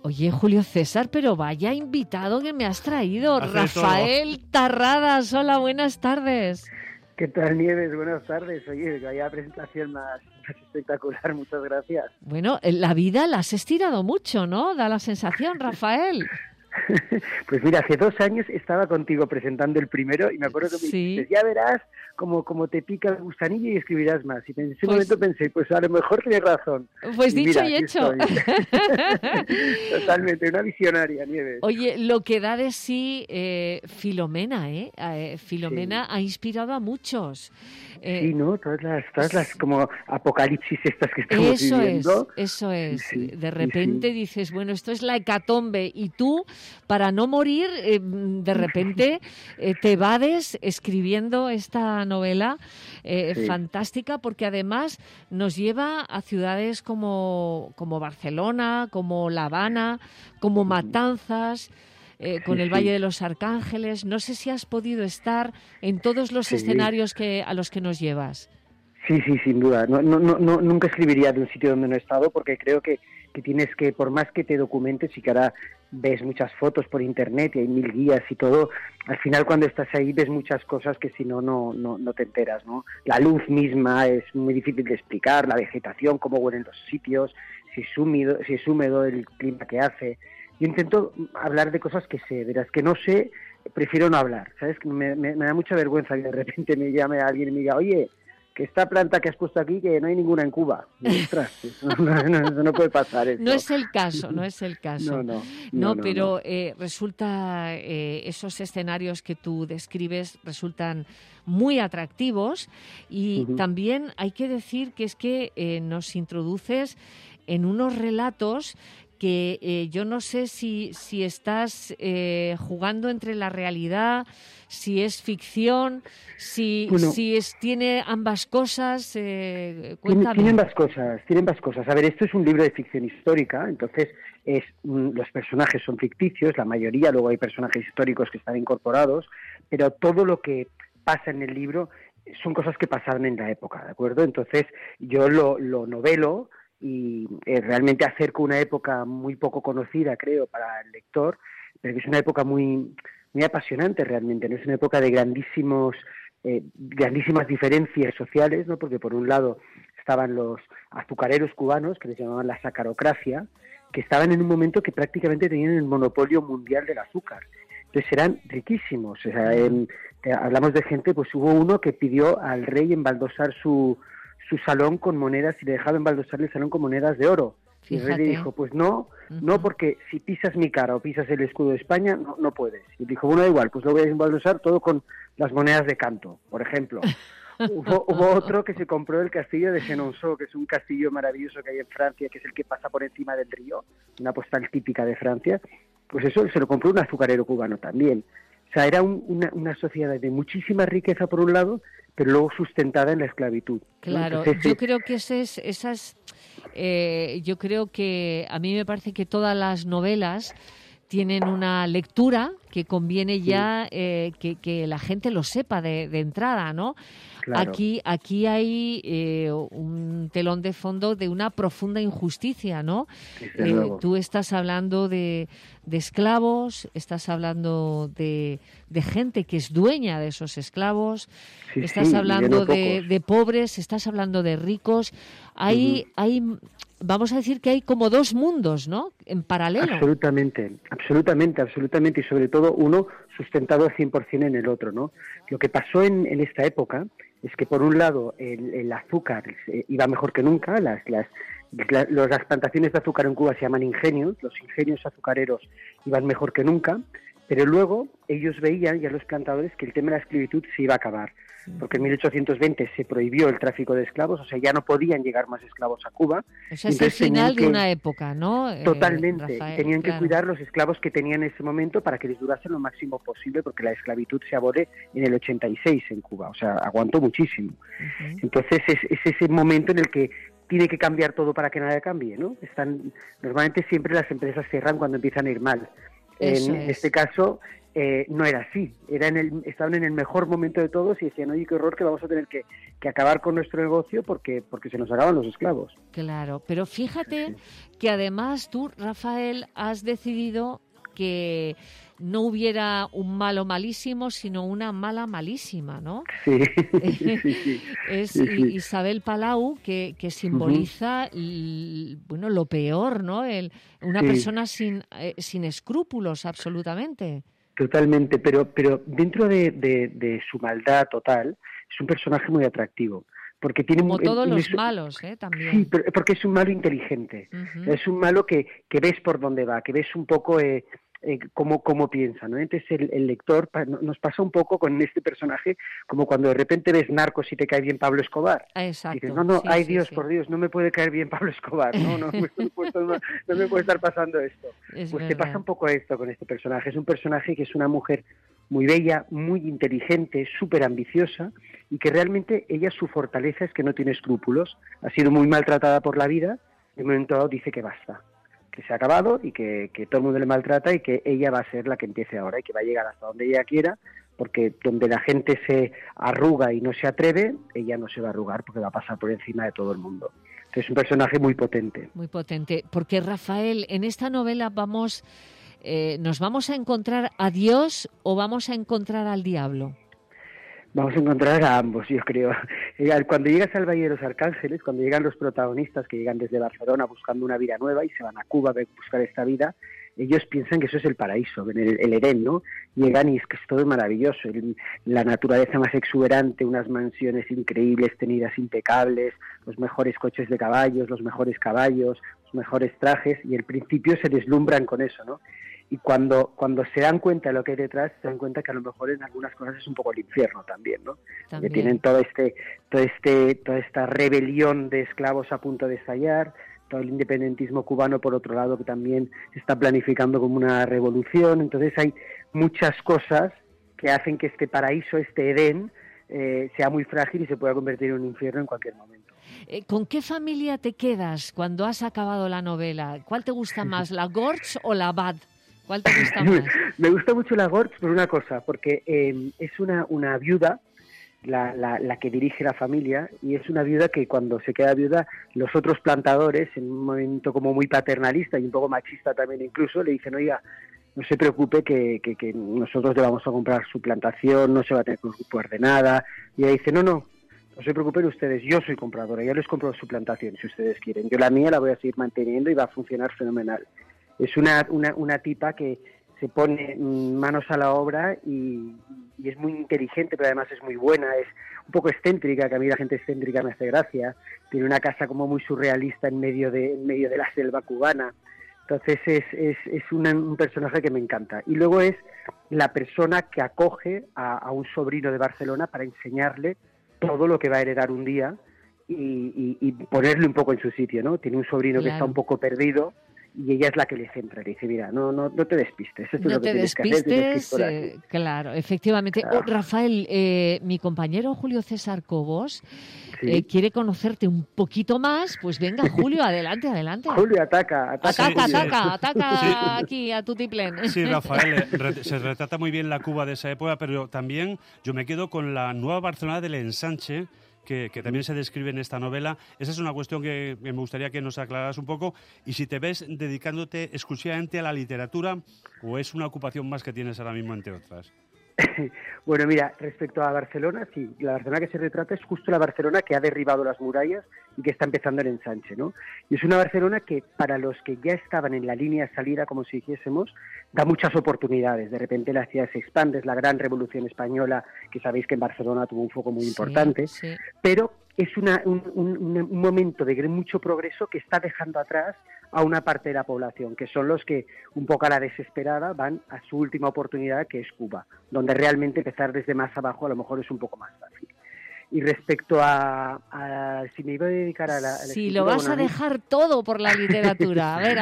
Oye, Julio César, pero vaya invitado que me has traído. Hace Rafael Tarradas, hola, buenas tardes. ¿Qué tal, Nieves? Buenas tardes. Oye, vaya presentación más espectacular, muchas gracias. Bueno, la vida la has estirado mucho, ¿no? Da la sensación, Rafael. Pues mira, hace 2 años estaba contigo presentando el primero y me acuerdo que me dijiste, ya verás como te pica el gusanillo y escribirás más. Y en ese momento pensé, pues a lo mejor tienes razón. Pues y dicho mira, y hecho. Totalmente, una visionaria, Nieves. Oye, lo que da de sí Filomena, Filomena ha inspirado a muchos. Sí, ¿no? Todas las como apocalipsis estas que estamos viviendo. Eso es. Sí, de repente dices, bueno, esto es la hecatombe y tú, para no morir, de repente te evades escribiendo esta novela fantástica, porque además nos lleva a ciudades como Barcelona, como La Habana, como Matanzas, con el Valle de los Arcángeles. No sé si has podido estar en todos los escenarios a los que nos llevas. Sí, sin duda. No, nunca escribiría de un sitio donde no he estado, porque creo que tienes que, por más que te documentes y que ahora ves muchas fotos por internet y hay 1000 guías y todo, al final cuando estás ahí ves muchas cosas que si no te enteras, ¿no? La luz misma es muy difícil de explicar, la vegetación, cómo huelen los sitios, si es húmedo el clima que hace. Yo intento hablar de cosas que sé, verás que no sé, prefiero no hablar, ¿sabes? Me da mucha vergüenza que de repente me llame a alguien y me diga, oye, que esta planta que has puesto aquí, que no hay ninguna en Cuba. Ostras, eso no puede pasar. Eso. No es el caso. No, pero no. Resulta, esos escenarios que tú describes resultan muy atractivos y también hay que decir que es que nos introduces en unos relatos que yo no sé si estás jugando entre la realidad, si es ficción, tiene ambas cosas. Cuéntame. Tiene ambas cosas. A ver, esto es un libro de ficción histórica, entonces los personajes son ficticios, la mayoría, luego hay personajes históricos que están incorporados, pero todo lo que pasa en el libro son cosas que pasaron en la época, ¿de acuerdo? Entonces yo lo novelo y realmente acerco una época muy poco conocida, creo, para el lector, pero que es una época muy apasionante realmente, ¿no? Es una época de grandísimas diferencias sociales, ¿no? Porque por un lado estaban los azucareros cubanos, que les llamaban la sacarocracia, que estaban en un momento que prácticamente tenían el monopolio mundial del azúcar. Entonces eran riquísimos. O sea, hablamos de gente, pues hubo uno que pidió al rey embaldosar su salón con monedas y le dejaba embaldosar el salón con monedas de oro. Y el rey le dijo, pues no, porque si pisas mi cara o pisas el escudo de España, no puedes. Y dijo, bueno, da igual, pues lo voy a embaldosar todo con las monedas de Canto, por ejemplo. Hubo otro que se compró el castillo de Chenonceau, que es un castillo maravilloso que hay en Francia, que es el que pasa por encima del río, una postal típica de Francia. Pues eso se lo compró un azucarero cubano también. O sea, era una sociedad de muchísima riqueza por un lado, pero luego sustentada en la esclavitud. Claro, ¿no? Entonces, yo creo que yo creo que a mí me parece que todas las novelas tienen una lectura que conviene ya que la gente lo sepa de entrada, ¿no? Claro. Aquí hay un telón de fondo de una profunda injusticia, ¿no? Tú estás hablando de esclavos, estás hablando de gente que es dueña de esos esclavos, estás hablando de pobres, estás hablando de ricos. Hay vamos a decir que hay como dos mundos, ¿no? En paralelo. Absolutamente. Y sobre todo uno sustentado al 100% en el otro, ¿no? Lo que pasó en esta época es que, por un lado, el azúcar iba mejor que nunca. Las plantaciones de azúcar en Cuba se llaman ingenios. Los ingenios azucareros iban mejor que nunca. Pero luego ellos veían, ya los plantadores, que el tema de la esclavitud se iba a acabar. Porque en 1820 se prohibió el tráfico de esclavos, o sea, ya no podían llegar más esclavos a Cuba. O sea, es el final de una época, ¿no? Totalmente. Rafael, tenían que cuidar los esclavos que tenían en ese momento para que les durase lo máximo posible, porque la esclavitud se abole en el 86 en Cuba, o sea, aguantó muchísimo. Entonces es ese momento en el que tiene que cambiar todo para que nada cambie, ¿no? Normalmente siempre las empresas cierran cuando empiezan a ir mal. En este caso, no era así. Estaban en el mejor momento de todos y decían, oye, qué horror que vamos a tener que acabar con nuestro negocio porque se nos acaban los esclavos. Claro, pero fíjate que además tú, Rafael, has decidido que no hubiera un malo malísimo, sino una mala malísima, ¿no? Sí. Es Isabel Palau que simboliza lo peor, ¿no? Una persona sin escrúpulos, absolutamente. Totalmente, pero dentro de su maldad total, es un personaje muy atractivo. Porque tiene como todos los malos, también. Sí, porque es un malo inteligente. Es un malo que ves por dónde va, que ves un poco cómo piensa, ¿no? Entonces el lector nos pasa un poco con este personaje como cuando de repente ves Narcos y te cae bien Pablo Escobar. Exacto. Y dices, ay Dios, por Dios, no me puede caer bien Pablo Escobar, no me puede estar pasando esto. Pues verdad. te pasa un poco esto con este personaje. Es un personaje que es una mujer muy bella, muy inteligente, súper ambiciosa, y que realmente ella, su fortaleza es que no tiene escrúpulos, ha sido muy maltratada por la vida, y en un momento dado dice que basta, que se ha acabado y que todo el mundo le maltrata y que ella va a ser la que empiece ahora y que va a llegar hasta donde ella quiera, porque donde la gente se arruga y no se atreve, ella no se va a arrugar porque va a pasar por encima de todo el mundo. Entonces es un personaje muy potente. Muy potente, porque Rafael, en esta novela ¿nos vamos a encontrar a Dios o vamos a encontrar al diablo? Vamos a encontrar a ambos, yo creo. Cuando llegas al Valle de los Arcángeles, cuando llegan los protagonistas que llegan desde Barcelona buscando una vida nueva y se van a Cuba a buscar esta vida, ellos piensan que eso es el paraíso, el Edén, ¿no? Llegan y es que es todo maravilloso, la naturaleza más exuberante, unas mansiones increíbles, tenidas impecables, los mejores coches de caballos, los mejores caballos, los mejores trajes, y al principio se deslumbran con eso, ¿no? Y cuando se dan cuenta de lo que hay detrás, se dan cuenta que a lo mejor en algunas cosas es un poco el infierno también, ¿no? También. Que tienen toda esta rebelión de esclavos a punto de estallar, todo el independentismo cubano por otro lado que también se está planificando como una revolución. Entonces hay muchas cosas que hacen que este paraíso, este Edén, sea muy frágil y se pueda convertir en un infierno en cualquier momento. ¿Con qué familia te quedas cuando has acabado la novela? ¿Cuál te gusta más, la Gorge o la Bad? ¿Cuál te gusta más? Me gusta mucho la Gorge por una cosa, porque es una viuda la que dirige la familia, y es una viuda que cuando se queda viuda, los otros plantadores, en un momento como muy paternalista y un poco machista también incluso, le dicen, oiga, no se preocupe que nosotros le vamos a comprar su plantación, no se va a tener que ocupar de nada. Y ella dice, no se preocupen ustedes, yo soy compradora, yo les compro su plantación si ustedes quieren, yo la mía la voy a seguir manteniendo y va a funcionar fenomenal. Es una tipa que se pone manos a la obra y es muy inteligente, pero además es muy buena, es un poco excéntrica, que a mí la gente excéntrica me hace gracia, tiene una casa como muy surrealista en medio de la selva cubana. Entonces es un personaje que me encanta. Y luego es la persona que acoge a un sobrino de Barcelona para enseñarle todo lo que va a heredar un día y ponerle un poco en su sitio, ¿no? Tiene un sobrino que está un poco perdido y ella es la que le centra, le dice, mira, no te despistes, esto es lo que tienes que hacer, tienes que ir por aquí. Claro, efectivamente. Claro. Rafael, mi compañero Julio César Cobos quiere conocerte un poquito más, pues venga, Julio, adelante. Julio, ataca aquí a tutiplén. Sí, Rafael, se retrata muy bien la Cuba de esa época, pero también yo me quedo con la nueva Barcelona del ensanche, que también se describe en esta novela. Esa es una cuestión que me gustaría que nos aclararas un poco. Y si te ves dedicándote exclusivamente a la literatura, o es una ocupación más que tienes ahora mismo, entre otras. Bueno, mira, respecto a Barcelona, sí, la Barcelona que se retrata es justo la Barcelona que ha derribado las murallas y que está empezando el ensanche, ¿no? Y es una Barcelona que para los que ya estaban en la línea de salida, como si dijésemos, da muchas oportunidades. De repente la ciudad se expande, es la gran revolución española, que sabéis que en Barcelona tuvo un foco muy importante, pero es un momento de mucho progreso que está dejando atrás a una parte de la población, que son los que, un poco a la desesperada, van a su última oportunidad, que es Cuba, donde realmente empezar desde más abajo a lo mejor es un poco más fácil. Y respecto a si me iba a dedicar a la si lo vas a dejar todo por la literatura. A ver.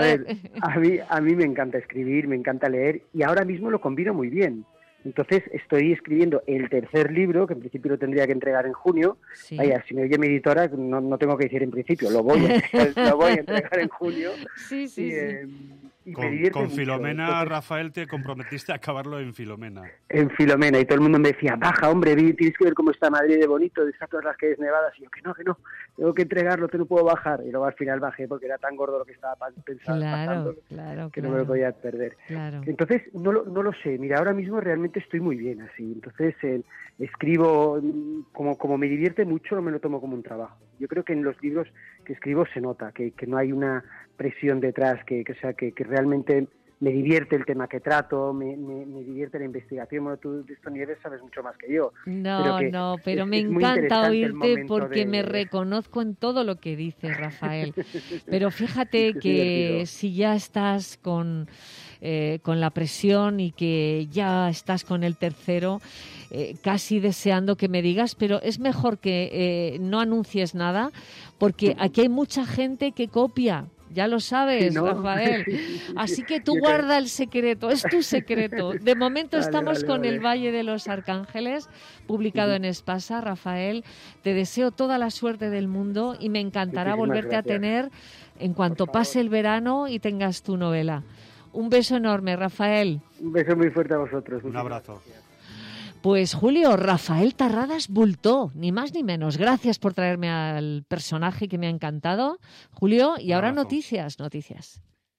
A mí me encanta escribir, me encanta leer, y ahora mismo lo combino muy bien. Entonces estoy escribiendo el tercer libro, que en principio lo tendría que entregar en junio. Sí. Vaya, si me oye mi editora, no tengo que decir en principio, lo voy a entregar en junio. Sí. y me divierte con mucho. Filomena, Entonces, Rafael, te comprometiste a acabarlo en Filomena. en Filomena, y todo el mundo me decía, baja, hombre, tienes que ver cómo está Madrid de bonito, está todas las calles nevadas, y yo, que no, tengo que entregarlo, que no puedo bajar, y luego al final bajé porque era tan gordo lo que estaba pensando, que no me lo podía perder. Claro. Entonces, no lo sé, mira, ahora mismo realmente estoy muy bien así, entonces escribo, como me divierte mucho, no me lo tomo como un trabajo. Yo creo que en los libros que escribo se nota, que no hay una presión detrás, que realmente me divierte el tema que trato, me divierte la investigación. Bueno, tú de esto Nieves sabes mucho más que yo. Pero me encanta oírte porque me reconozco en todo lo que dices, Rafael. Pero fíjate que si ya estás con la presión y que ya estás con el tercero, casi deseando que me digas, pero es mejor que no anuncies nada, porque aquí hay mucha gente que copia. Ya lo sabes, sí, ¿no? Rafael. Así que tú guarda el secreto, es tu secreto. De momento estamos con El Valle de los Arcángeles, publicado en Espasa. Rafael, te deseo toda la suerte del mundo y me encantará volverte a tener en cuanto pase el verano y tengas tu novela. Un beso enorme, Rafael. Un beso muy fuerte a vosotros. Un abrazo. Pues Julio, Rafael Tarradas Bultó, ni más ni menos. Gracias por traerme al personaje que me ha encantado, Julio. Y ahora noticias.